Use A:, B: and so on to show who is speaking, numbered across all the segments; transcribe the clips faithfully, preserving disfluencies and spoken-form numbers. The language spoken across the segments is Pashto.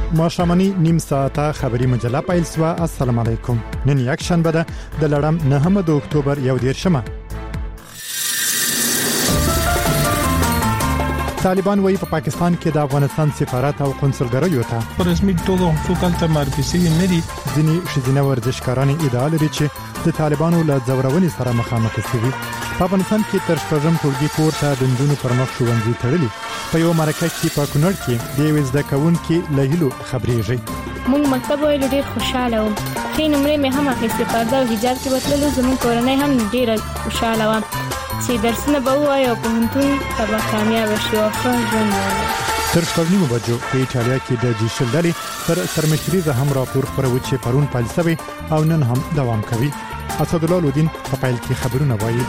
A: ماښامنۍ نیم ساعته خبری مجله پیل شوه. السلام علیکم. نن یک شنبه ده د لړم نهمه د اکتوبر یو دیرشمه. طالبان وایي په پا پاکستان کې د افغانستان سفارت او قونسلګریو ته
B: په رسمي توګه حقوق ته معرفي شوي نه دي.
A: ځینې ښځینه ورزشکاران ادعا لري چې د طالبانو له ځورونې سره مخامخ شوي. په افغانستان کې تر شپږم ټولګي پورته د نجونو پر مخ ښوونځي تړلي. په یو مرکه کې په کونړ کې د یوې زده کوونکې له هیلو خبرېږي.
C: موږ مکتب ویلو ډېر خوشاله وم. ښې نمرې مې هم اخیستې. پرده او حجاب کې وتللو. زموږ کورنۍ هم ډېره خوشاله وه چې درسونه به ووایي او پوهنتون ته به کامیابه شي او ښه ژوند ولري.
A: تر شپږ نیمو بجو په ایټالیا کې د جي شل ډلې پر سرمشریزه هم راپور خپروي چې پرون پیل شوی او نن هم دوام کوي. اسدالله لودین په پیل کې خبرونه وایي.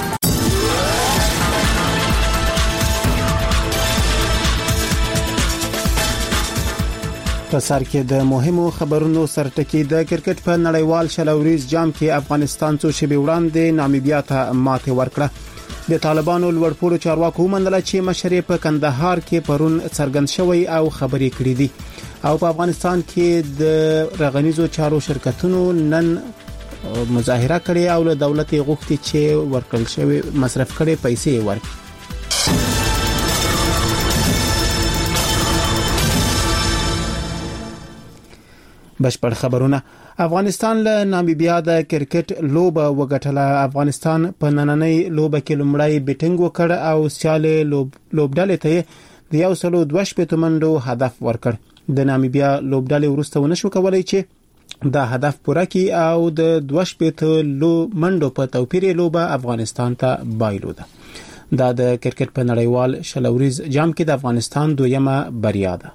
D: په سر کې د مهمو خبرونو سرټکی د کرکټ په نړیوال شلوریز جام کې افغانستان څو شېبې وړاندې نامیبیا ته ماتې ورکړه. د طالبانو لوړپوړو چارواکو ومنله چې مشرې په کندهار کې پرون څرګند شوی او خبرې کړې دي او په افغانستان کې د رغنیزو چارو شرکتونو نن مظاهره کړې او له دولت غوښتي چې ورکړل شوی مصرف کړي پیسې ورکړي. بشپړ خبرونه. افغانستان له نامیبیا د کرکټ لوبه وګټله. افغانستان په نننۍ لوبه کې لومړی بیټینګ وکړ او سیاله لوب لوبډلې ته د یو سلو دوه شپېته منډو هدف ورکړ. د نامیبیا لوبډلې وروسته ونشو کولای چې دا هدف پوره کړي او د دوه شپېته منډو په توپیر لوبه افغانستان ته بایلوده. دا د کرکټ په نړیوال شلوریز جام کې د افغانستان دویمه بریا ده.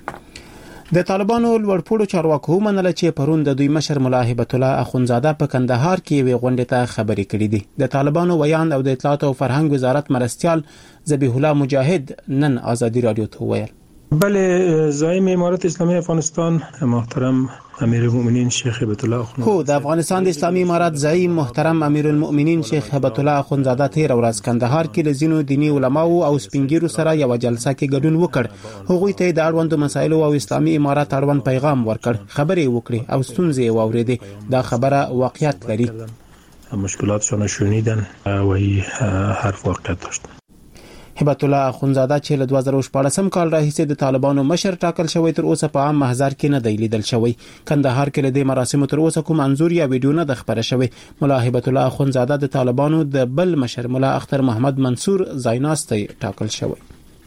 D: د طالبانو لوړپوړو چارواکو ومنله چې پرون د دوی مشر ملا هبت الله اخونزاده په کندهار کې وی غونډه ته خبرې کړې دي. د طالبانو ویان او د اطلاعات او فرهنګ وزارت مرستيال ذبیح الله مجاهد نن آزادی رادیو ته ویل.
B: بله زعیم امارت اسلامی افغانستان محترم امیر المؤمنین شیخ هبت الله اخونزاده
D: خو د افغانستان د اسلامي امارت زعیم محترم امیر المؤمنین شیخ هبت الله اخونزاده تیر ورځ کندهار کې له ځینو دینی علماو او سپینګیرو سره یو جلسه کې ګډون وکړ. هغوی ته د اړوندو مسایلو او اسلامي امارت اړوند پیغام ورکړ. خبرې وکړي او ستونزې واوریدې. دا خبره واقعیت لري.
B: مشکلاتشون شنیدن و حرف واقعیت داشت.
D: هبت الله اخونزاده چې له دوه زره شپاړسم کال راهیسې د طالبانو مشر ټاکل شوی تر اوسه په عام محضر کې نه دی لیدل شوی. کندهار کې له دې مراسمو تر اوسه کوم انځور یا ویډیو نه د خبره شوی. ملا هبت الله اخونزاده د طالبانو د بل مشر ملا اختر محمد منصور زایناستی ټاکل شوی.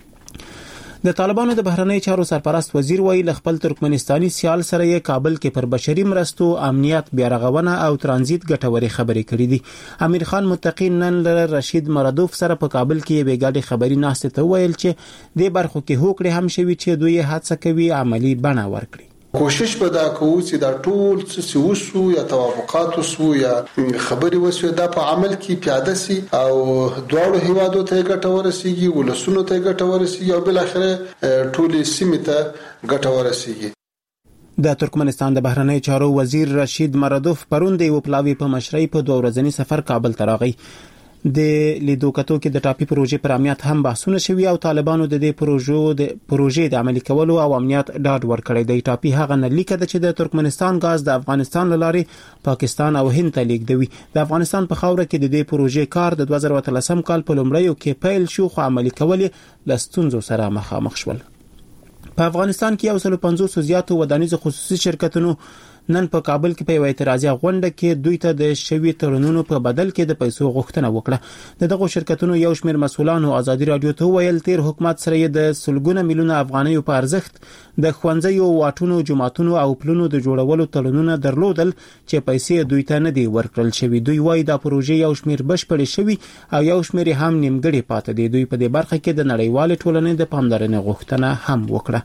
D: د طالبانو د بهرنی چارو سرپرست وزیر ویل خپل ترکمنستاني سیال سره یې کابل کې پر بشري مرستو امنیت بیارغونه او ترانزیت ګټوري خبرې کړې دي. امیر خان متقین نن له رشید مرادوف سره په کابل کې یې بیګاډي خبري ناشته ته ویل چې د برخو کې هوکړه هم شوی چې دوی هڅه کوي عملی بڼه ورکړي.
E: کوشش به دا کوو چې دا ټول څه وسو یا توافقات وسو یا خبري وسو دا په عمل کې پیاده سي او دواړو هیوادو ته ګټه ورسیږي، ولسونو ته ګټه ورسیږي او بل اخره ټولې سیمې ته ګټه ورسیږي.
D: د ترکمنستان د بهرنی چارو وزیر رشید مرادوف پرون د وپلاوی په مشرۍ په دوه ورځنی سفر کابل ته راغی. د لیدو کتو کې د ټاپي پروژې پر امنیت هم بحثونه شوي او طالبانو د دې پروژو د پروژې د عملي کولو او امنیت ډاډ ورکړی دی. ټاپي هغه نه لیکه چې د ترکمنستان غاز د افغانستان لاري پاکستان او هند ته لیږدوي. د افغانستان په خاوره کې د دې پروژې کار د دوه زره اتلسم کال په لومړیو کې پیل شو خو عملي کول له ستونزو سره مخامخ شول. په افغانستان کې یو سل پنځوس زیاتو ودانیز خصوصي شرکتونو نن په کابل کې په یو اعتراضي غونډه کې دوی ته د شوی تړونونو په بدل کې د پیسو غوښتنه وکړه. دغه شرکتونو یو شمېر مسؤلانو آزادي رادیو ته ویل تیر حکومت سره د سلګونه میلیونه افغانۍ په ارزښت د ښوونځیو، واټونو، جماعتونو او پلونو د جوړولو تړونونه درلودل چې پیسې دوی ته نه دی ورکړل شوی. دوی وایي دا پروژې یو شمېر بشپړې شوی او یو شمېر هم نیمګړې پاتې دي. دوی په دې برخه کې د نړیوال ټولنې د پاملرنې غوښتنه هم وکړه.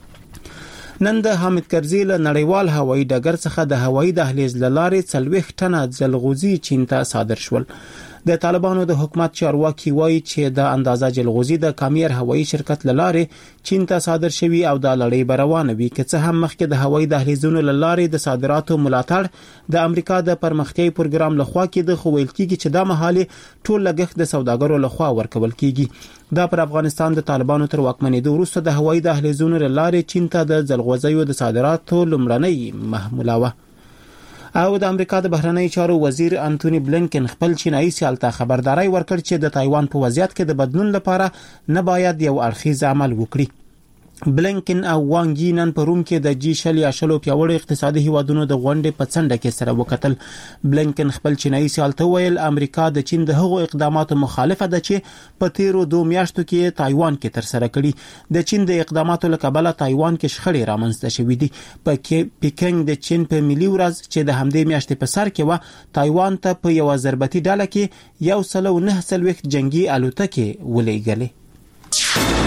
D: نن د حامد کرزي له نړیوال هوایي ډګر څخه د هوایي دهلیز لارې څلوېښت ټنه ځلغوزي چین ته صادر شول. د طالبانو د حکومت چارواکي وایي چې د اندازه جلغوزي د کامیر هوایي شرکت لاره چین ته صادر شوی او د لړۍ بروانه وي که څه هم مخکې د هوایي دهلیزونو لاره د صادراتو ملاتړ د امریکا د پرمختیايي پروګرام لخوا کېده خو ویل کېږي چې دا مهاله ټول لګښت د سوداګرو لخوا ورکول کېږي. دا پر افغانستان د طالبانو تر واکمنېدو وروسته د هوایي دهلیزونو لاره چین ته د جلغوزیو د صادراتو لومړنۍ محموله وه. او د امریکا د بهرنی چارو وزیر انټونی بلینکن خپل چینایي سیال ته خبرداري ورکړ چې د تایوان په وضعیت کې د بدلون لپاره نه باید یو اړخیز عمل وکړي. بلینکن او وانګ یی نن په روم کې د جی شل یا شلو پیاوړي اقتصادي هیوادونو د غونډې په څنډه کې سره وکتل. بلینکن خپل چینایي سیال ته ویل امریکا د چین د هغو اقداماتو مخالفه ده چې په تیرو دوه میاشتو کې تایوان کې تر سره کړي. د چین د اقداماتو له کبله تایوان کې شخړې رامنځته شوې دي. په پیکینګ د چین په ملي ورځ چې د همدې میاشتې په سر کې و تایوان ته په یو ضربتي ډله کې یو سل او نه څلوېښت جنگي الوتکې ولېږلې.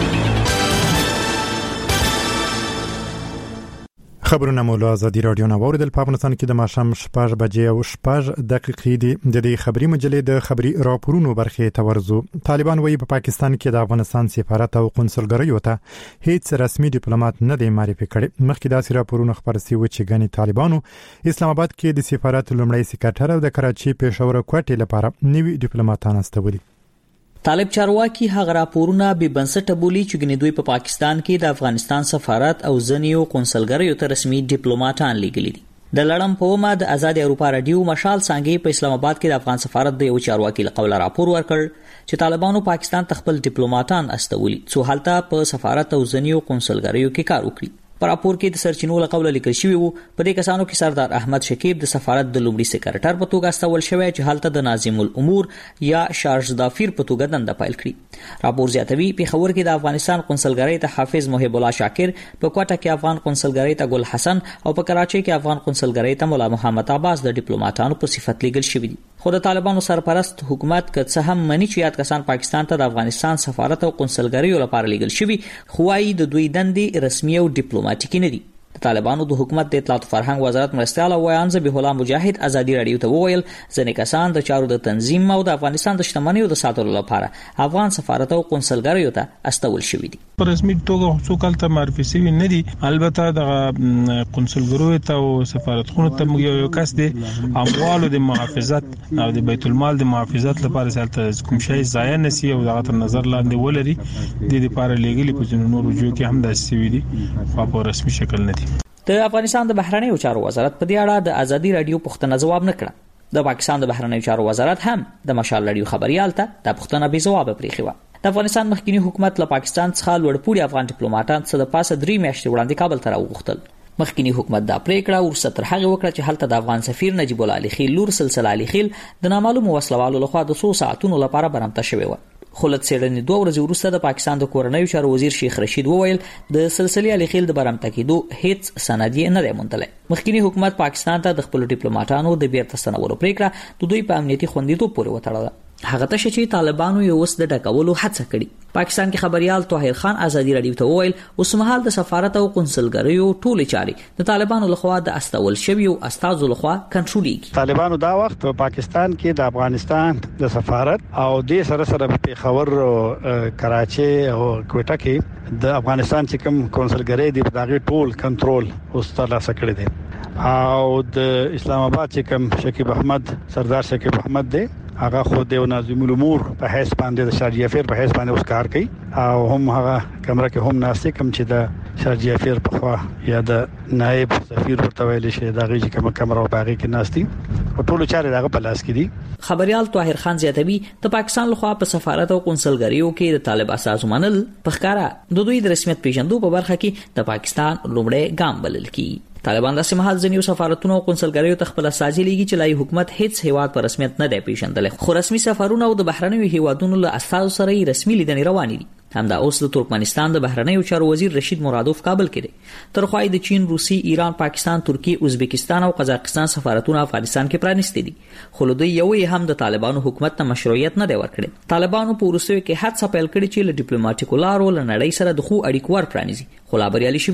A: خبرونه مولا ازادي رادیو نه وریدل. په افغانستان کې د ماښام شپږ بجې او شپږ دقیقې دي. د دې خبري مجلې د خبري راپورونو برخې تورزو. طالبان وایي په پاکستان کې د افغانستان سفارت او قونسلګریو ته هیڅ رسمي ډیپلوماټ نه دی معرفي کړی. مخکې داسې راپورونه خبر شوي و چې ګڼي طالبانو اسلام آباد کې د سفارت لومړی سکرټر او د کراچي پېښور کوټې لپاره نوي ډیپلوماټان استولي.
F: طالب چارواکي هغه راپورونه به بنسټه بولی چې ګنې دوی په پا پاکستان کې د افغانستان سفارت او ځنیو قونسلګریو ته رسمي ډیپلوماټان لیږلي دي. د لړم په ومه د آزاد اروپا رادیو مشال څنګه په اسلام آباد کې د افغان سفارت د یو چارواکي لقول راپور ورکړ چې طالبانو پاکستان ته خپل ډیپلوماټان استولي څو حالته په سفارت او ځنیو قونسلګریو کې کار وکړي. په راپور کې د سرچینو له قوله لیکل شوی وو په دې کسانو کې سردار احمد شکیب د سفارت د لومړي سکرټر په توګه استول شوی چې حالته د ناظم الامور یا شارج دافیر په توګه دنده پیل کړي. راپور زیاتوي پیښور کې د افغانستان قونسلګری ته حافظ محب الله شاکر، په کوټه کې افغان قونسلګری ته ګل حسن او په کراچي کې افغان قونسلګری ته مولا محمد عباس د ډیپلوماټانو په صفت لیږل شوی دي. خو د طالبانو سرپرست حکومت که څه هم مني چې یاد کسان پاکستان ته د افغانستان سفارت او قونسلګریو لپاره لیږل شوی، خو وايي د دوی دندې رسمي او ډیپلوماټیکي نه دي. د طالبانو د حکومت د اطلاعات فرهنګ وزارت مرستيال او ویان ذبیح الله مجاهد ازادي رادیو ته وویل ځنې کسان د چارو د تنظیم او د افغانستان د شتمنیو د ساتلو لپاره افغان سفارت او قونسلګریو ته استول شوی دي.
B: په رسمي توګه څوک ته معرفي شوی نه دي. البته د قونسلګریو ته او سفارتخونو ته یو کس دي اموالو د محافظت او د بیت المال د محافظت لپاره سالته کوم شی ضایع نشي او دغه تر نظر لاندې ولري د لپاره لګلي په جنونو رجوع کې هم د سوي دي خو په رسمي شکل نه دي.
F: د افغانستان د بهرنیو چارو وزارت په دې اړه د ازادي رادیو پوښتنه ځواب نه کړه. د پاکستان د بهرنیو چارو وزارت هم د مشال رادیو خبريال ته د پوښتنه بې جواب پریښی و. د افغانستان مخکنی حکومت له پاکستان څخه لوړپوړي افغان ډیپلوماټان څخه د پاسه درې میاشتې وړاندې کابل ته راوغوښتل. مخکنی حکومت دا پریکړه ورسره تر هغه وکړه چې هلته د افغان سفیر نجیب الله علي خیل لور سلسله علي خیل د نامعلومو وسلوالو لخوا د څو ساعتونو لپاره برمته شوی و. خلت سیړنې دوه ورځې وروسته د پاکستان د کورنیو چارو وزیر شیخ رشید وویل د سلسله علي خیل د برمته کېدو هیڅ سند نه دی موندلی. مخکنی حکومت پاکستان ته د خپل ډیپلوماټانو د بیرته ستنولو پریکړه د دوی په امنیتي خوندیتوب پورې وتړله. هغه ته چې طالبانو یو وس د ډکولو هڅه کړې. پاکستان کې خبريال طاهر خان ازادي رادیو ته وویل اوس مهال د سفارت او قونسلګریو ټولې چارې د طالبانو لخوا د استول شوی او استازو لخوا کنټرولېږي.
G: طالبانو دا وخت په پاکستان کې د افغانستان د سفارت او د سره سره په خبر کراچي او کوټه کې د افغانستان چې کوم قونسلګری دی په دغه ټول کنټرول اوس ترلاسه کړی دی او د اسلام آباد چې کوم شکیب احمد سردار شکیب احمد دی هغه خو د ناظم الامور په حیث باندې د شارجه افیر په حیث باندې اوس کار کوي او هم هغه کمره کې هم ناسې کوم چې د شارجه افیر په خوا یا د نائب سفیر ورته ویل شي دا غي چې کوم کمره او باغی کې ناستي په ټولو چارې دغه په لاس کې دي.
F: خبريال طاهر خان زیاتوي د پاکستان لخوا په سفارت او قونسلګریو کې د طالب اساس منل په ښکارا د دوی د رسمیت پیژندو په برخه کې د پاکستان لومړی ګام بلل کیږي. طالبان د سیمه حال ځنیو سفارتونو او قونسلګریو ته خپل اساسي لیږي چې لای حکومت هیڅ هیواد په رسمیت نه دی پیژندل خو رسمي سفرونه او د بهرنیو هیوادونو له اساسو سره رسمي لیدنې روانې دي. همدا اوس د ترکمنستان د بهرنیو چارو وزیر رشید مرادوف کابل کې دی. ترخوای د چین، روسي، ایران، پاکستان، ترکیه، ازبکستان او قزاقستان سفارتونه افغانستان کې پرانیستي دي. خو له دوی یوې هم د طالبانو حکومت ته مشروعیت نه دی ورکړی. طالبانو په روسیه کې هڅه پیل کړې چې له ډیپلوماټیکو لارو له نړۍ سره د خو اړیکو ور پرانیزي خو لا بریالي شوي نه دي.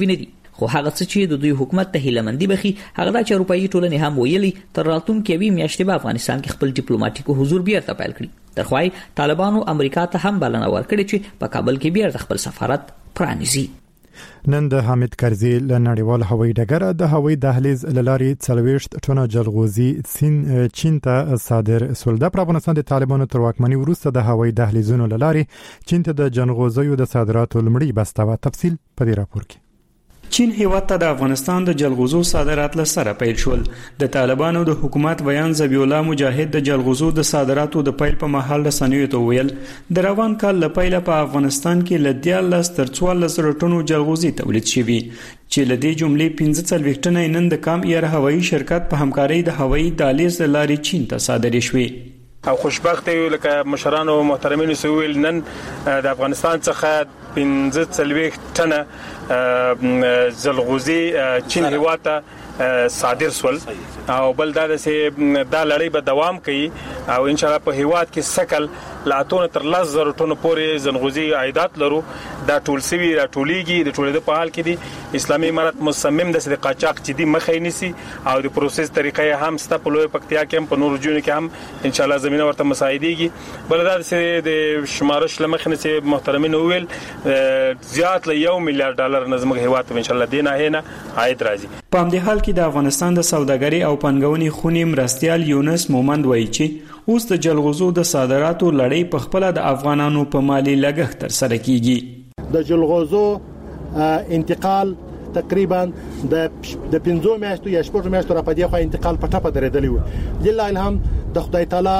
F: خو هغه څه چې د دوی حکومت ته هیلمندي بخي هغه د اروپאי ټولنې هم ویلي تر راتلونکي یوې میاشتې به افغانستان کې خپل ډیپلوماټیک حضور بیرته پیل کړي. ترخوای طالبانو امریکا ته هم بلنه ورکړې چې په کابل کې بیرته خپل سفارت پرانیزي.
A: نن د حامد کرزي له نړیوال هوایي ډګر د هوایي دهلیز للاري څلويشت ټونه جلغوزي چین ته صادر سول. د افغانستان د طالبانو تر واکمنۍ وروسته د هوایي دهلیزونو للاري چین ته د جلغوزیو د صادراتو لمړی بستوه. تفصیل په دې راپور کې.
H: چین هیواد ته د افغانستان د جلغوزو صادرات لسره پیل شول. د طالبانو د حکومت ویان ذبیح الله مجاهد د جلغوزو د صادراتو د پیل په محل رسنیو ته ویل د روان کال له پیله په افغانستان کې ل دیارلس تر څوارلس ټنو جلغوزي تولید شوي چې له دې جملې پنځه څلوېښت ټنه نن د کام ایر هوایي شرکت په همکارۍ د هوایي دهلیز لارې چین ته صادرې شوي.
B: او خوشبخت یو لکه مشرانو محترمینو سویل نن د افغانستان څخه پنځه څلوېښت ټنه جلغوزي چین هیواد ته صادر سول او بل دا چې دا لړۍ به دوام کوي او ان شاء الله په هیواد کې سکل لاتون تر لس زره ټنو پورې جلغوزي عایدات لرو. دا ټول سوي دا ټولېږي د ټولېدو په حال کې دي اسلامي امارت مصمم د قاچاق چې دی مخې نیسي او د پروسس طریقې هم ست په لوی پکتیا کې هم په نور جون کې هم ان شاء الله زمينه ورته مساعدېږي. بل دا چې د شمارش لمخنه چې محترمین ویل زیات له یو میلیارډ ډالر نظم هیواد ان شاء الله دینه هنه عاید راځي.
H: په همدې حال کې د افغانستان د سوداګرۍ او پنګونې خونې مرستيال یونس مومند وایي چې اوس د جلغوزو د صادراتو لړۍ په خپل د افغانانو په مالی لګښت تر سره کیږي.
I: د جلغوزو انتقال تقریبا د د پنځو میاشتو یا شپږو میاشتو را پدې خو انتقال په ټاپه درېدلی و. لله الحمد د خدای تعالی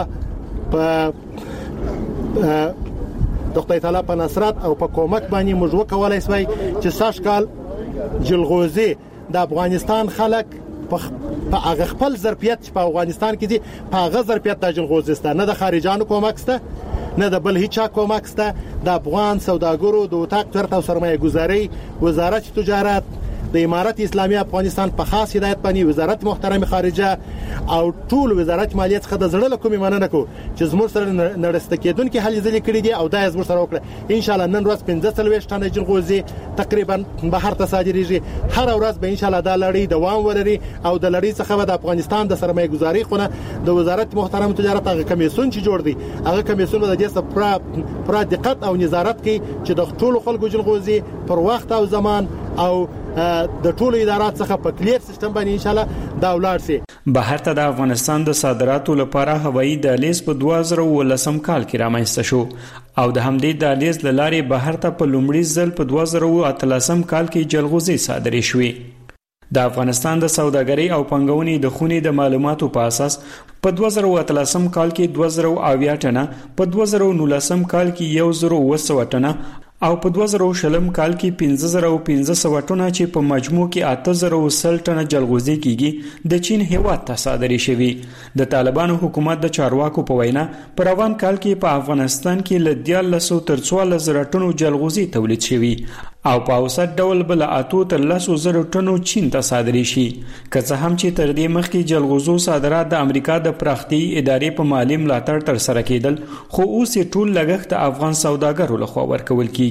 I: په د خدای تعالی په نصرت او په کومک باندې موږ وکولای سوای چې ساش کال جلغوزي د افغانستان خلک په هغه خپل ظرفیت په افغانستان کې دي په هغه ظرفیت د جلغوزي ست نه د خارجانو کومک ست نه د بل هیڅ کومک ست. د افغان سوداګرو د وټاک تر او سرمایه گذاري وزارت تجارت د امارت اسلامي افغانستان په خاص هدایت باندې وزارت محترم خارجه او ټول وزارت مالیات څخه د زړه کومې مننه کو چې زموږ سره نړسته کېدونکو هلې ځلې کړې دي او دا زموږ سره وکړه. ان شاء الله نن ورځ پنځه څلوېښت ټنه جلغوزي تقریبا بهر ته صادریږي. هر ورځ به ان شاء الله دا لړۍ دوام ولري او د لړۍ څخه د افغانستان د سرمایه گذاري خونه د وزارت محترم تجارت هغه کمیسیون چې جوړ دی هغه کمیسیون د دې څخه پر دقت او نظارت کوي چې د ټولو خلکو جلغوزي پر وخت او زمان او د ټولو ادارات څخه په کلیر سیستم باندې ان شاء الله دا ولاړ شي.
H: بهر ته د افغانستان د صادراتو لپاره هوایي دهلیز په دوه زره ولسم کال کې رامنځته شو او د همدې دهلیز له لارې بهر ته په لومړي ځل په دوه زره اتلسم کال کې جلغوزي صادرې شوې. د افغانستان د سوداګرۍ او پنګونې د خونې د معلوماتو په اساس په دوه زره اتلسم کال کې دوه زره اویا ټنه په دوه زره نولسم کال کې یو زره اوه سوه ټنه او په دوه زره شلم کال کې پنځه زره پنځه سوه ټنه چې په مجموع کې اته زره سل ټنه جلغوزي کیږي د چین هیواد ته صادرې شوي. د طالبانو حکومت د چارواکو په وینا په روان کال کې په افغانستان کې ل دیارلس تر څوارلس زره ټنو جلغوزي تولید شوي او په اوسط ډول بل اته تر لس زره ټنو چین ته صادرې شي. که څه هم چې تر دې مخکې جلغوزو صادرات د امریکا د پراختي ادارې په مالی ملاتړ تر سره کېدل خو اوس ټول لګښت د افغان سوداګرو لخوا ورکول کیږي.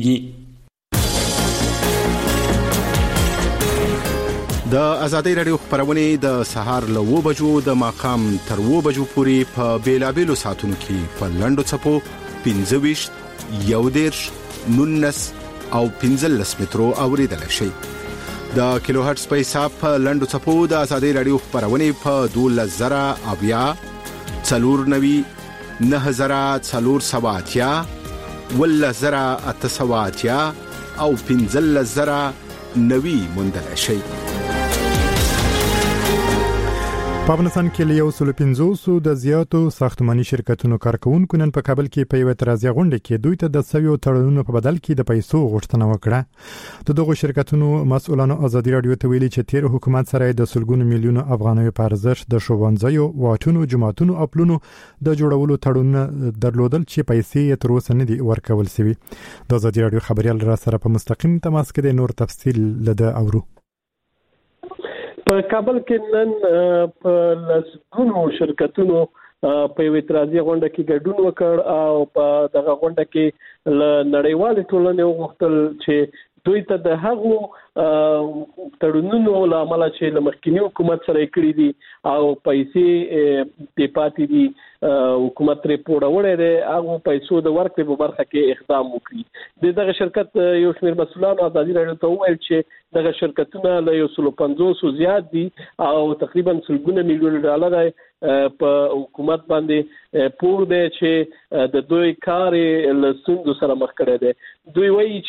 J: د ازادي رادیو خبرونه د سهار له و بجو د ماقام تر و بجو پورې په بیلابېلو ساعتونو کې په لندو چپو پنځه ویشت یو دیرش نونس او پنځلس مترو اوریدل شي. د کیلو هرتز په حساب په لندو چپو د ازادي رادیو خبرونه په دولس زره اویا څلور نوي نه زره څلور سواتیا ولا زره اته سواتیا او پنځلس زره نوي مندل شي.
A: په افغانستان کې یو سل پنځوس د زیاتو ساختماني شرکتونو کارکونکو نن په کابل کې په یو اعتراضي غونډه کې دوی ته د سویو تړونونو په بدل کې د پیسو غوښتنه وکړه. د دغو شرکتونو مسؤلانو ازادي رادیو ته ویلي چې تیر حکومت سره د سلګونو میلیونو افغانیو په ارزښت د ښوونځیو، واټونو، جماعتونو او پلونو د جوړولو تړونونه درلودل چې پیسې تر اوسه نه دي ورکول شوي. د ازادي رادیو خبريال را سره په مستقیم تماس کې د نور تفصیل لده اورو.
K: په کابل کې نن په لسګونو شرکتونو په یو اعتراضي غونډه کې ګډون وکړ او په دغه غونډه کې له نړیوال ټولنې وغوښتل چې دوی ته د هغو تړونونو لامل چې لمخکینی حکومت سره کړی دي او پیسې د پاتې دي حکومت ریپورت وړي دي هغه پیسو د ورکړې په برخه کې اقدام وکړي دغه شرکت یو شمېر مسؤلانو ازادي راډیو ته وویل چې دغه شرکتونه له یو سل پنځوس زیات دي او تقریبا سلګونه میلیون ډالر په حکومت باندې پور دی چې د دوی کار له ستونزو سره مخ کړی دی دوی وایي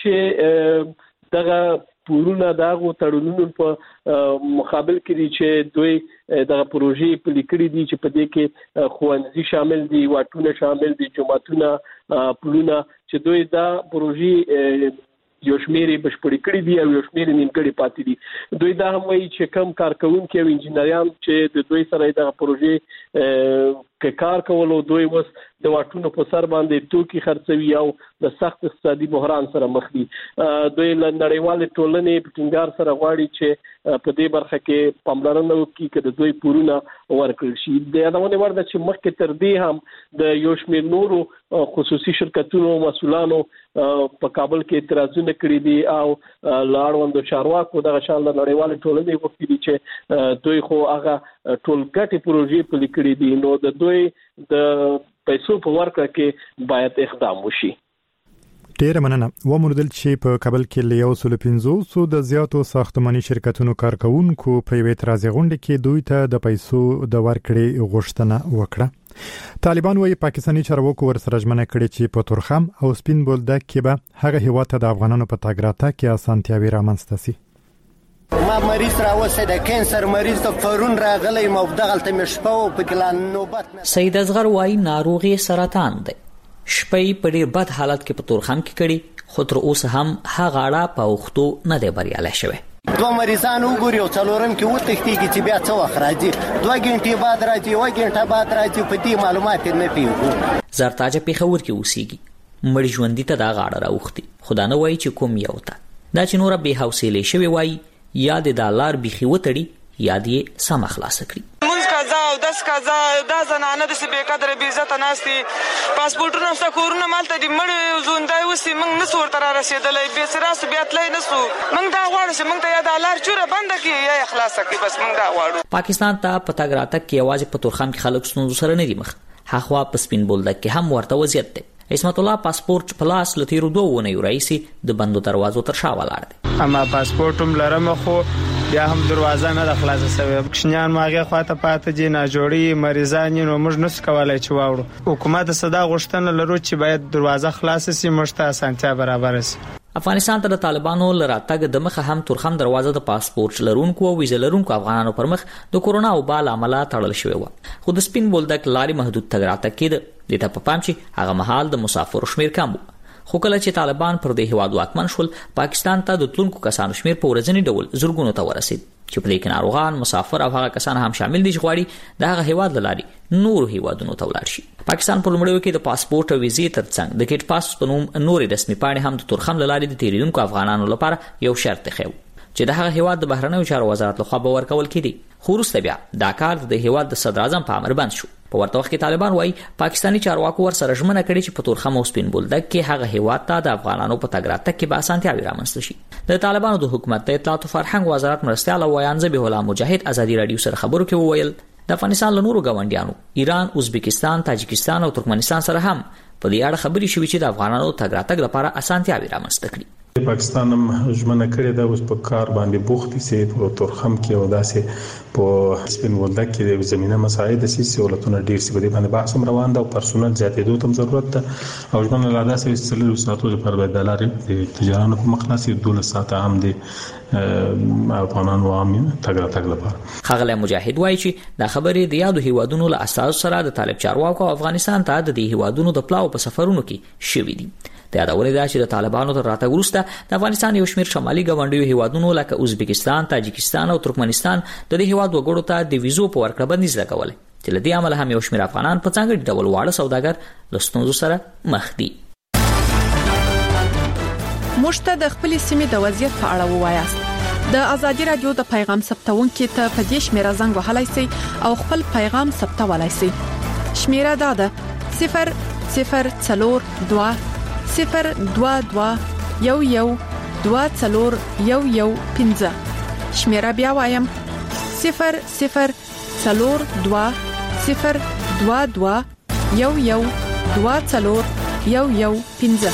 K: چې دغه پورونه دغه تړونونو په مقابل کې دي چې دوی دغه پروژې په لیکلي دي چې په دې کې خوندزي شامل دي واټونه شامل دي جماعتونه پلونه چې دوی دا پروژې یو شمېرې بشپړې کړې دي او یو شمېرې نیمګړې پاتې دي دوی دا هم وایي چې کم کارکونکي او انجینریان چې د دوی سره دغه پروژې کې کار کول او دوی وس د واټونو په سر باندې توکي خرڅوي او د سخت اقتصادي بحران سره مخ دي دوی له نړیوال ټولنې په ټینګار سره غواړي چې په دې برخه کې پاملرنه وکړي چې د دوی پورونه ورکړل شي د یادونه ورده چې مخکې تر دې هم د یو شمېر نورو خصوصي شرکتونو مسؤلانو په کابل کې اعتراضونه کړي دي او لاړوند چارواکو دغه شان له نړیوال ټولنې وکړي چې دوی خو هغه ټول ګټي پروژې په لیکلي دي نو د دوی د پیسو په ورکړه کې باید اقدام وشي
A: ډیره مننه و موندل چې په کابل کې له یو سل پنځوس د زیاتو ساختماني شرکتونو کارکونکو په یوه اعتراض غونډه کې دوی ته د پیسو د ورکړې غوښتنه وکړه طالبان وايي پاکستاني چارواکو ورسره ژمنه کړې چې په تورخم او سپین بولدک کې به هغه هیواد ته د افغانانو په تګ راتګ کې اسانتیاوي رامنځته شي
L: ما مریض راوسه د کینسر مریض ته پرون راغلی مو دغلته مشپو په کلان نوبت
F: سید اصغر وايي ناروغي سرطان دی شپې په ډیر بد حالت کې په تورخم کې کړي خو تر اوسه هم هغه اړه په وختو نه دی بریالی شوی
L: دوه مریضان وګوري او څلورم کې وته کېږي چې بیا څه وخت راځي دوه غنټې بعد راځي یو غنټه بعد راځي په دې معلومات نه پیږو
F: زرتاج پیښور کې اوسېږي مړ ژوندۍ ته دا غاړه راوختي خدا نه وایي چې کوم یو ته دا چې نور به حوصله شوی وایي یا د دالر بيخي وتړي یا دې سم خلاص کړي
M: مونږ قضا او داس قضا دا زنانه د سبې قدر به عزت ناشتي پاسپورتونه څخه کورونه مالته دې مړ زوندای وسی مونږ نه سور تر رسیدلې به سراس بیا تلای نه سو مونږ دا غواړو چې مونږ ته یا دالر چوره بند کړي یا خلاص کړي بس مونږ دا غواړو
F: پاکستان ته پتا غراته کې आवाज په تورخم کې خلک ستونزو سره نه دي مخ هغه په سپین بولدک کې هم ورته وضعیت ده عصمت الله پاسپورت پلاس لتیرو دوه ونې رئیسي د بندو دروازو تر شا ولاړ دي
N: اما پاسپورتوم لرم خو بیا هم دروازه نه د خلاصه سوي کښنیان ماغه خواته پاتې دي نه جوړي مریضان نو موږ نس کولای چې واوړو حکومت صدا غوښتنه لرو چې باید دروازه خلاصه سي مشته اسانتیا برابر سي
F: افغانستان ته د طالبانو لراتګ د مخه هم تورخم دروازه د پاسپورت لرونکو او ویزه لرونکو افغانانو پر مخ د کورونا او بال عمله تړل شوی و خو د سپین بولدک لاري محدود تګ راتګ کېد د ته په پام چې هغه مهال د مسافر شمیر کم خو کله چې طالبان پر دې هواد واکمن شول پاکستان ته د تلونکو کسانو شمیر په ورځنی ډول زرګونو ته ورسید چې په دې کې ناروغان مسافر او هغه کسان هم شامل دي چې غواړي د هغه هواد لاري نور هوادونو ته ولاړ شي پاکستان په لومړیو کې د پاسپورت او ویزې ترڅنګ د کېټ پاس په نوم نوري رسمي پاڼې هم د تورخم لاري د تیریدونکو افغانانو لپاره یو شرط خو چې د هغه هواد د بهرنیو چارو وزارت لخوا به ورکول کېدي خو وروسته بیا دا کار د هواد د صدر اعظم په امر بند شو په ورته وخت کې طالبان وايي پاکستاني چارواکو ور سره ژمنه کړې چې په تورخم او سپین بولدک کې هغه هواد ته د افغانانو په تګ راتګ کې به اسانتیاوي رامنځته شي د طالبانو د حکومت د اطلاعات او فرهنګ وزارت مرستيال ویان زبیح الله مجاهد ازادي رادیو سره خبرو کې وویل د افغانستان له نورو غونډیانو ایران ازبکستان تاجکستان او ترکمنستان سره هم په دې اړه خبري شوې چې د افغانانو تګ راتګ لپاره اسانتیاوي رامنځته کړي
B: پاکستان هم ژمنه کړې ده اوس په کار باندې بوخت سي په تورخم کې او داسې په سپین بولدک کې د زمينه مساعد سي سہولتونه ډیر سي په دې باندې بحث روان ده او پرسونل زیاتېدو ته ضرورت ده او ژمنه لا داسې سلو ساتو لپاره د لارې د تجارانو په مخناسي دوله ساعته هم دي افغانانو عام تګ راتګ لپاره
F: خغله مجاهد وایي چې د خبرې د یادو هیوادونو له اساس سره د طالب چارواکو افغانستان ته د دې هیوادونو د پلاو په سفرونو کې شوي دي د یادولې ده چې د طالبانو تر راتګ وروسته د افغانستان یو شمېر شمالي ګاونډیو هیوادونو لکه ازبکستان تاجکستان او ترکمنستان د دې هیواد وګړو ته د ویزو په ورکړه بندیز لګولې چې له دې عمله هم یو شمېر افغانان په ځانګړي ډول واړه سوداګر له ستونزو سره مخ دي
O: موږ ته د خپل سیمې د وضعیت په اړه ووایاست د ازادي رادیو د پیغام ثبتونکو ته په دې شمیره زنګ وهلای شئ او خپل پیغام ثبتولای شئ شمیره دا ده صفر صفر څلور دوه صفر دوه دوه یو یو دوه څلور یو یو پنځه. شمیره بیا وایم صفر صفر څلور دوه صفر دوه دوه یو یو دوه څلور یو یو پنځه.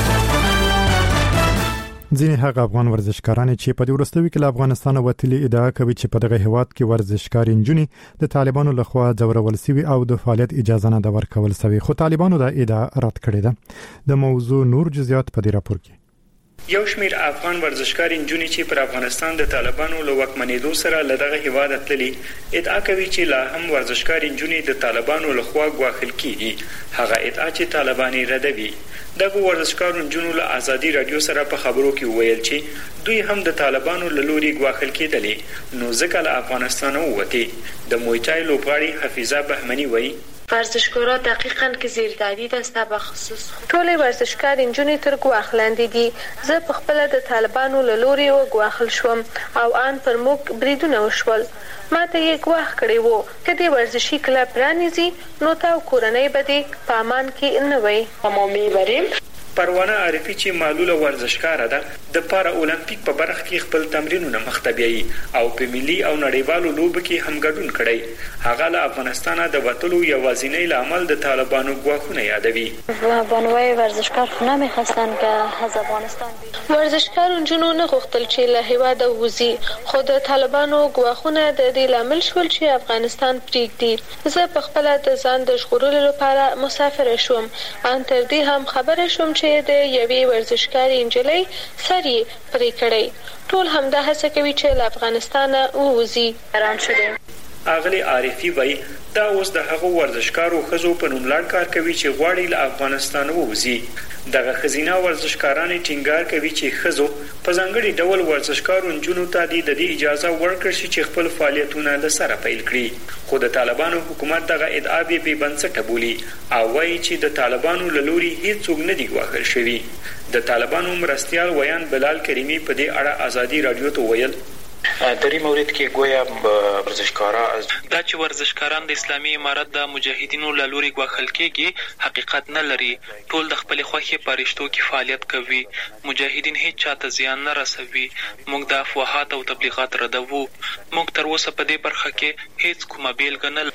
A: ځینې هغه افغان ورزشکاران چې په دې وروستیو کې له افغانستان وتلي ادعا کوي چې په دغه هیواد کې ورزشکار انجونی د طالبانو لخوا ځورول شوی او د فعالیت اجازه نه د ورکول شوی، خو طالبانو دا ادعا رد کړې ده. د موضوع نور جزئیات په دې راپور کې.
H: یو شمیر افغان ورزشکار انجونی چې پر افغانستان د طالبانو له واکمنېدو سره له دغه هیواد تللي ادعا کوي چې لا هم ورزشکار انجونی د طالبانو لخوا ګواښل کیږي. هغه ادعا چې طالبان ردوي. دغه ورزشکارو انجونو له ازادي رادیو سره په خبرو کې ویل چې دوی هم د طالبانو له لوري ګواښل کېدلې نو ځکه له افغانستان ووتې. د مویټای لوبغاړي حفیظه بهمنی وایي
P: ورزشکارا دقیقاً که زیر تهدید است به خصوص ټول ورزشکار انجونی تر ګواښ لاندې دي. زه په خپل د طالبانو له لوري وګواښل شوم او ان پر موږ بریدونه وشول. ما ته یې ګواښ کړی وو که دې ورزشي کلب پرانیزي نو تا او کورنۍ به دې په امان کې نه وئ.
H: ما میبریم. پروانه عارفی چې معلوله ورزشکاره ده د پارا اولمپیک په برخه کې خپل تمرینونه مخته بیایي او په ملي او نړیوالو لوبو کې هم ګډون کړی. هغه له افغانستان د وټلو یوازینی لامل د طالبانو ګواښونه یادوي.
P: بانوای ورزشکار خو نمیخواستن که از افغانستان بیرون. ورزشکار اونجونو نه غوښتل چې له هیواد ووځي خو د طالبانو ګواښونه د دې لامل شول چې افغانستان پریږدي. زه په خپل د ځان د ژغورلو لپاره مسافر شوم. ان تر دې هم خبره شوم چې د یوې ورزشکاري انجلۍ سر یې پرې کړی. ټول همدا هڅه کوي چې له افغانستانه ووځي. حیران شوم.
H: اغلی عارفی وای دا اوس د هغو ورزشکارو خزو په نوم لاړ کار کوي چې غواړي له افغانستان ووځي. دغه خزینه ورزشکاران ټینګار کوي چې خزو په ځانګړي ډول ورزشکارو انجونو ته د دې اجازه ورکړي چې خپل فعالیتونه له سره پیل کړي. خو د طالبانو حکومت دغه ادعا به بې بنسټه بولي او وایي چې د طالبانو له لوري هیڅوک نه دی ګواښل شوی. د طالبانو مرستیال ویان بلال کریمی په دې اړه ازادي رادیو ته ویل
Q: در این مورد که گویا ورزشکارا
R: دا چې ورزشکاران د اسلامي امارت د مجاهدینو له لوري ګواښل کېږي حقیقت نه لري. ټول د خپل خوښې په رشتو کې فعالیت کوي. مجاهدین هیڅ چاته زیان نه رسوي. موږ د افواهات او تبلیغات ردوو. موږ تر اوسه په دې برخه کې هیڅ کومه بیلګه نه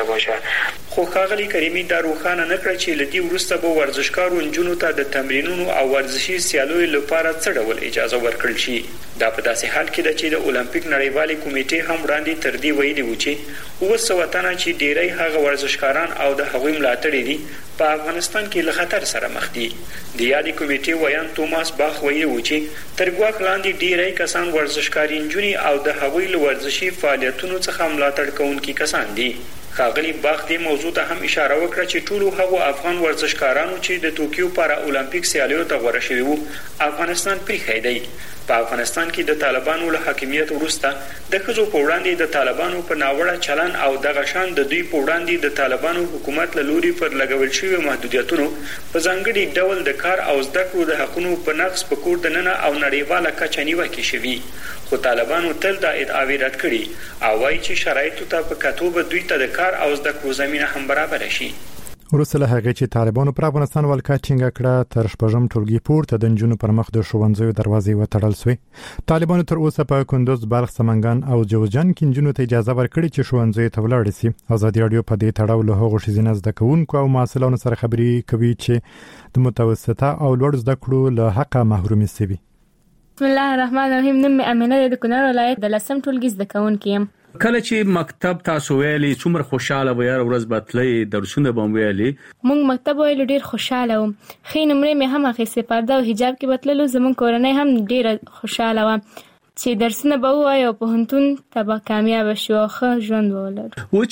H: لرو. خو ښاغلي کریمي دا روښانه نه کړه چې له دې وروسته به ورزشکارو نجونو ته د تمرینونو او ورزشي سیالیو لپاره څه ډول اجازه ورکړل شي. دا په داسې حال کې ده چې د اولمپیک نړیوالې کمیټې هم وړاندې تر دې ویلي و چې اووه سوه تنه چې ډیری هغه ورزشکاران او د هغوی ملاتړي دي په افغانستان کې له خطر سره مخ دي. د یادې کمیټې ویان توماس باخ ویلي و چې تر ګواښ لاندې ډیری کسان ورزشکاري نجونې او د هغوی له ورزشي فعالیتونو څخه ملاتړ کوونکي کسان دي. ښاغلي باخ دې موضوع ته هم اشاره وکړه چې ټولو هغو افغان ورزشکارانو چې د توکیو پارا اولمپیک سیالیو ته غوره شوي وو افغانستان پریښی دی. په افغانستان کې د طالبانو له حاکمیت وروسته د ښځو په وړاندې د طالبانو په ناوړه چلن او دغه شان د دوی په وړاندې د طالبانو حکومت له لوري پر لګول شوي محدودیتونو په ځانګړي ډول د کار او زده کړو د حقونو په نقض په کور دننه او نړیواله کچه نیوکې شوي. خو طالبانو تل دا ادعاوې رد کړي او وایي چې شرایطو ته په کتو به دوی ته د کار او زده کړو زمینه هم برابره شي.
A: وروسته له هغې چې طالبانو پر افغانستان ولکه ټینګه کړه تر شپږم ټولګي پورته د نجونو پر مخ د ښوونځیو دروازې وتړل شوې. طالبانو تر اوسه په کندوز، بلخ، سمنګان او جوزجان کې نجونو ته اجازه ورکړې چې ښوونځیو ته ولاړ شي. ازادي رادیو په دې تړاو له هغو ښځینه زده کوونکو او محصلانو سره خبرې کوي چې د متوسطه او لوړ زده کړو له حقه محرومي شوي.
C: بسم الله الرحمن الرحیم. نوم مې امینه د کونړ ولایت د لسم ټولګي زده کوونکې یم.
S: کله چې مکتب تاسو ویلي څومره خوشاله و یاره ورځ بتلې درسونه به ویلي؟
C: مونږ مکتب ویلو ډیر خوشاله وم. خې نمرې مې هم اخیستې، پرده او حجاب کې بتللو. زمونږ کورنۍ هم ډیره خوشاله وه چې درسونه به ووایو او پوهنتون ته به کامیاب شو او ښه ژوند به ولرو.
S: و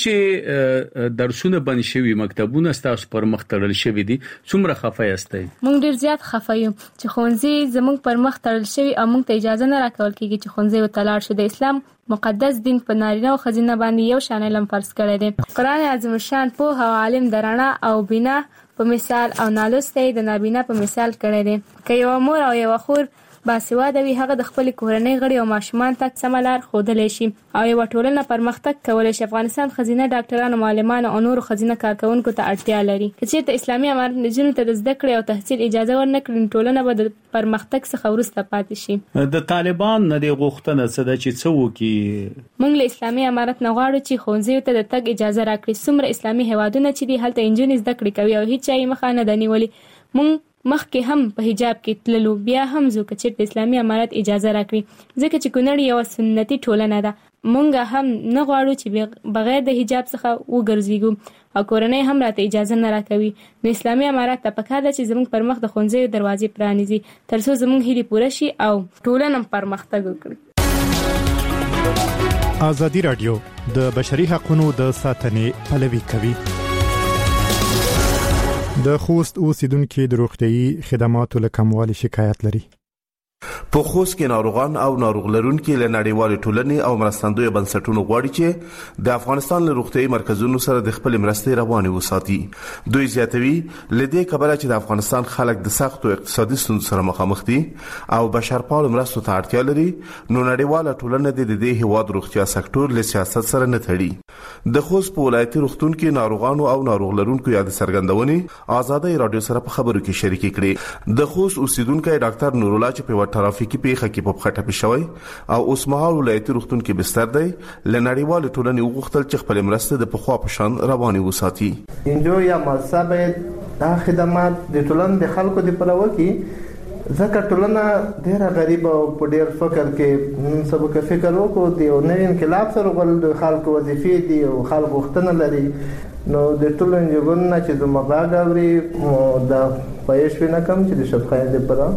S: چې درسونه بند شوي، مکتبونه ستاسو پر مخ تړل شوي دي، څومره خفه یاستئ؟
C: مونږ ډیر زیات خفه یو چې ښوونځي زمونږ پر مخ تړل شوي او مونږ ته اجازه نه راکول کېږي چې ښوونځي ورته لاړ شو. د اسلام مقدس دین په نارینه او ښځینه باندې یو شان علم فرض کړی دی. قرآن عظیم الشان پوه او عالم د رڼا او بینا په مثال او نالوستی د نابینا په مثال کړی دی. که یو مور او یو خور باسواده وي هغه د خپل کورنۍ غړي او ماشومان ته سمه لار ښودلی شي او یوه ټولنه پرمختګ کولی شي. افغانستان ښځینه ډاکټرانو، معلمانو او نورو ښځینه کارکوونکو ته اړتیا لري. که چېرته اسلامي امارت نجونو ته د زده کړې او تحصیل اجازه ورنه کړي نو ټولنه به د پرمختګ څخه وروسته پاتې شي.
T: د طالبان نه د غوښتنه څه ده چې څه وکړي؟
C: موږ له اسلامي امارت نه غواړو چې ښوونځیو ته د تګ اجازه راکړي. څومره اسلامي هیوادونه چې دي هلته نجونې زده کړې کوي او هیڅ چا یې مخه نه ده نیولې. موږ مخکې هم په حجاب کې تللو، بیا هم زه که چېرته اسلامي امارت اجازه راکړي، ځکه چې کونړ یوه سنتي ټولنه ده. مونږ هم نه غواړو چې بغیر د حجاب څخه وګرځېږو او کورنۍ هم راته اجازه نه راکوي. نو اسلامي امارت ته پکار ده چې زموږ پر مخ د ښوونځیو دروازې پرانیزي تر څو زموږ هیلې پوره شي او ټولنه پرمختګ وکړي.
A: ازادي راډیو د بشري حقوقو د ساتنې پلوي کوي. د خوست اوسیدونکو د روغتيایي خدماتو له کموالي شکایت لري.
U: په خوست کې ناروغان او ناروغ لرونکي له نړیوال ټولنې او مرستندوی بنسټونو غواړي چې د افغانستان له روغتيایي مرکزونو سره د خپل مرستې رواني وساتي. دوی زیاتوي لدې کبره چې د افغانستان خلک د سختو اقتصادي ستونزو سره مخامخ دي او بشرپال مرستو ته اړتیا لري، نو نړیوال ټولنه د دې هیواد روغتیا سکتور له سیاست سره نه تړي. د خوست په ولایتي روغتون کې ناروغانو او ناروغ لرونکو یاد څرګندونې ازادي رادیو سره په خبرو کې شریک کړي. د خوست اوسیدونکو ډاکټر نور الله چې په ټرافیکي پیښه کې په خټه پېښوي او اوس مهال ولایتي روغتون کې بستر دی، لنړیوال ټولنې وغوښتل چې خپل مرسته د پخوا په شان رواني وساتي.
V: انجو یا مصابه د خدمات د ټولنې د خلکو د پروا کې ځکه ټولنه ډیره غریب او په ډیر فقر کې سبق فکر وکړو دی او نوې انقلاب سره غول د خلکو وظیفې دي او خلکو وختونه لري. نو د ټولو انجوګونو چې زموږ غاوري د پېښ وینه کم چې د شفقت لپاره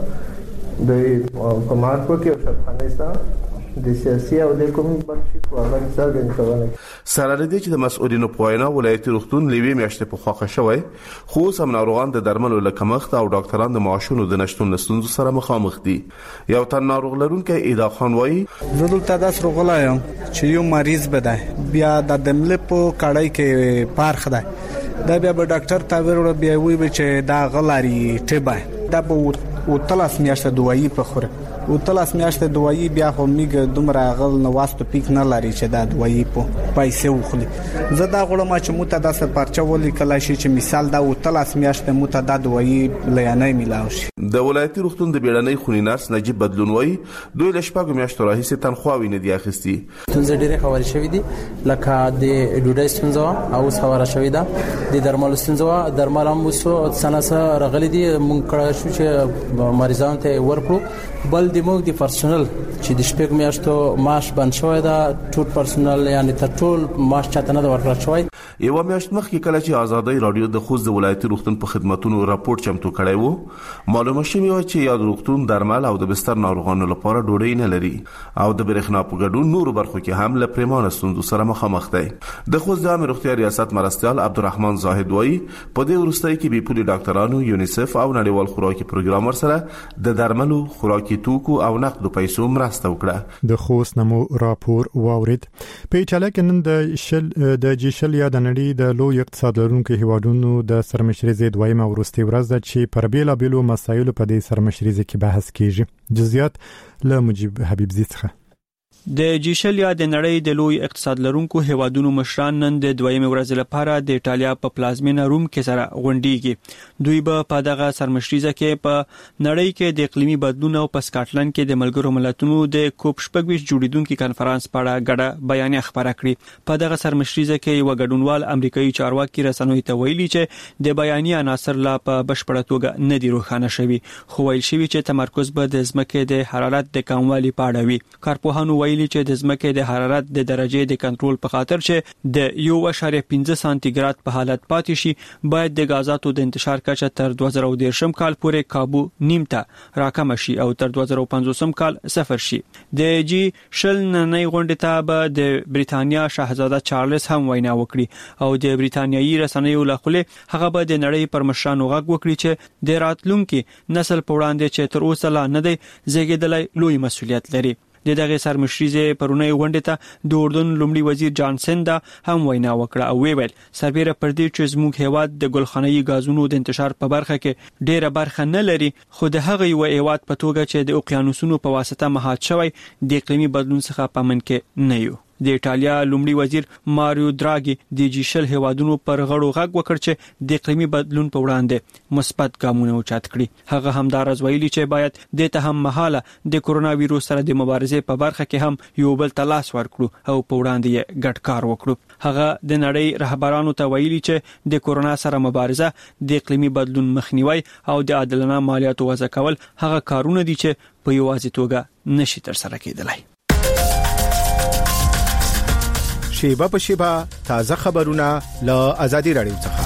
V: دوی کومات وکړي او افغانستان د سیاسي او د کوم برخې په اړه څرګند کړي.
U: سره لري چې د مسؤلینو په وینا ولایتي روغتون لوي میاشتې په خوخه شوی، خو سم ناروغان د درملو لکمخت او ډاکټران د معاشونو د نشټون لستونزو سره مخامخ دي. یو تن ناروغ لرونکي ادا خان وایي
W: زه دلته داس روغلایم چې یو مریض بده بیا د دمل په کړای کې پارخ ده دا بیا به ډاکټر ته ورور بیا وی چې دا غلاري ټبه دا به او تلاس میاشته دوايي په خوره او تلاس میاشته دوايي بیا خو میګ دومره غل نو واسطه پیک نه لري چې دا دوايي په پیسې وخلي. زه دا غواړم چې مو ته د سپارچا ولي کله شي چې مثال دا او تلاس میاشته مو ته دا دوايي لیانه میلاو شي.
U: د ولایتي روغتون د بیړنۍ خونی نرس نجیب بدلون وایي دوی له شپږ میاشتو راهیسې تنخواوي نه دی اخیستي.
X: ستونزې ډېرې حواله شوې دي لکه د ډوډۍ ستونزه او سواره شوې ده، د درملو ستونزه درمل هم وسو سناسه رغلي دي مونږ کړه شو چې مریضان ته ورکړو. بل د موږ د پرسونل چې د شپږ میاشتو معاش بند شوی دا ټول پرسونل یعنی تر ټول معاش چاته نه ورکړل شوی.
U: یو میاشت مخکې کله چې ازادي رادیو د خوست د ولایتي روغتون په خدماتونو راپورټ چمتو کړی وو، معلومه شوې و چې یاد روغتون درمل او د بستر ناروغانو لپاره ډوډۍ نه لري او د برېښنا په ګډون نور برخو کې هم له پریمانه ستونزو سره مخامخ دی. د خوست د عامه روغتیا ریاست مرستیال عبدالرحمن زاهد وایي په دې وروستۍ کې بي پولي ډاکټرانو، یونیسف او نړیوال خوراکي پروګرامر سره د درملو، خوراکي توکو او نقد پیسو مرسته وکړه.
A: د خوست نمو راپور واورید. په چاله کې نن د شل د جیشل یا د نړۍ د لوی اقتصاد لرونکو هیوادونو د سرمشري دویمه ورستي ورځ ده چې پر بیلا بیلو مسایلو په دې سرمشري کې بحث کیږي. جزئیات له مجيب حبیب زی څخه.
Y: د جیشل یا د نړۍ د لوی اقتصاد لرونکو هیوادونو مشران نن د دویمه ورځ لپاره د ایټالیا په پلازمینه روم کې سره غونډيږي. دوی به په دغه سرمشریزه کې په نړۍ کې د اقلیمي بدلون او په سکاټلند کې د ملګرو ملتونو د کوپ شپږ جوړیدونکو کانفرنس په اړه غړه بیان خبره کړې. په دغه سرمشریزه کې یو ګډونوال امریکایي چارواکي رسنوي ته ویلي چې د بیانیه عناصر لا په بشپړه توګه نه دی روښانه شوی، خو ویل شوی چې تمرکز به د ځمکې د حرارت د کموالي په اړه وي. کارپوهانو ویلي چې د ځمکې د حرارت د درجې د کنټرول په خاطر چې د یو اعشاریه پنځه سانتي ګراد په حالت پاتې شي، باید د غازاتو د انتشار کچه تر دوه زره دېرشم کال پورې کابو نیم ته راکم شي او تر دوه زره پنځوسم کال صفر شي. د جی شل نننۍ غونډې ته به د بریتانیا شاهزاده چارلز هم وینا وکړي او د بریتانیایي رسنیو له خلې هغه به د نړۍ پر مشرانو غږ وکړي چې د راتلونکي نسل په وړاندې چې تر اوسه لا نه دی زیږیدلی لوی مسؤلیت لري. د دغه سرمشريزه پرونی غونډه ته د اردن لومړي وزیر جانسن دا هم وینا وکړه او ویل سربېره پر دې چې زموږ هیواد د ګلخانه‌ای غازونو د انتشار په برخه کې ډېره برخه نه لري، خو د هغه یو هیواد په توګه چې د اوقیانوسونو په واسطه مهات شوی د اقلیمي بدلون څخه پامن کې نه یو. د ایټالیا لومړي وزیر ماریو دراګي د جی شل هیوادونو پر غړو غږ وکړ چې د اقلیمي بدلون په وړاندې مثبت ګامونه اوچت کړي. هغه همدارز ویلي چې باید د ته هم مهاله د کورونا وایروس سره د مبارزې په برخه کې هم یو بل تلاش ورکړو او په وړاندې یې ګډ کار وکړو. هغه د نړۍ رهبرانو ته ویلي چې د کورونا سره مبارزه د اقلیمي بدلون مخنیوي او د عادلانه مالیاتو وضع کول هغه کارونه دي چې په یوازې توګه نشي تر سره کېدلای.
D: شیبه په شیبه تازه خبرونه له آزادي رادیو څخه.